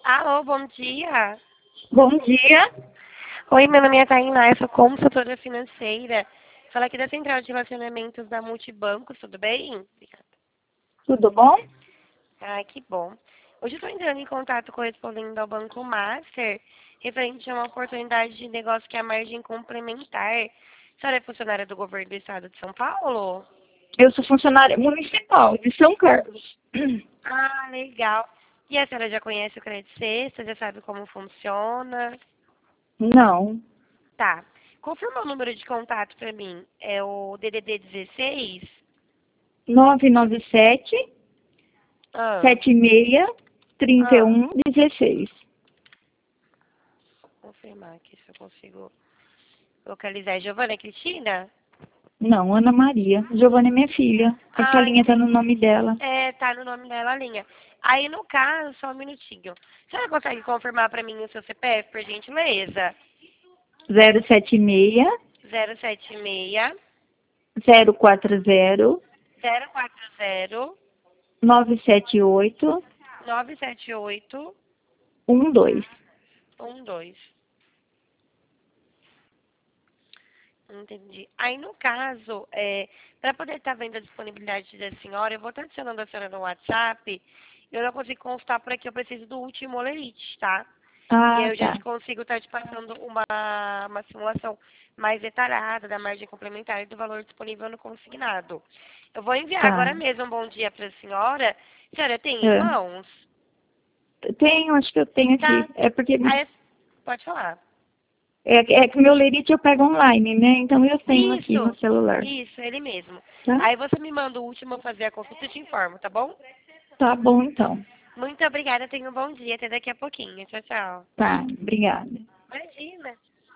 Alô, bom dia. Bom dia, Oi, meu nome é Tainá, eu sou consultora financeira. Fala aqui da Central de Relacionamentos da Multibancos, tudo bem? Obrigada. tudo bom? Ai, que bom. Hoje eu estou entrando em contato correspondendo ao Banco Master, referente a uma oportunidade de negócio que é a margem complementar. A senhora é funcionária do governo do estado de São Paulo? Eu sou funcionária municipal de São Carlos. Ah, legal. E a senhora já conhece o Crédito Sexta, já sabe como funciona? Não, Tá. Confirma o número de contato para mim. É o DDD 16? 997 Ah, 76 ah. 31 16. Vou confirmar aqui se eu consigo localizar. Giovana Cristina? Não, Ana Maria. Giovana é minha filha. Essa Ah, linha tá no entendi. nome dela. É, tá no nome dela a linha. Aí, no caso, só um minutinho. A senhora consegue confirmar para mim o seu CPF, por gentileza? 076 076 040 040 978 978 12. 12. Entendi. Aí, no caso, para poder estar vendo a disponibilidade da senhora, eu vou estar adicionando a senhora no WhatsApp. Eu não consigo constar por aqui, eu preciso do último olerite, tá? E aí Ah, eu já tá. te consigo estar te passando uma simulação mais detalhada da margem complementar e do valor disponível no consignado. Eu vou enviar Tá. agora mesmo um bom dia para a senhora. Senhora, tem em É. mãos? Tenho, acho que eu tenho Tá. aqui. É porque Aí, pode falar. é que meu lerite eu pego online, né? Então eu tenho aqui no Isso, celular. isso, ele mesmo. Tá? Aí você me manda o último fazer a consulta e te informo, tá bom? Tá bom, então. Muito obrigada, tenha um bom dia. Até daqui a pouquinho. Tchau, tchau. Tá, obrigada. Imagina.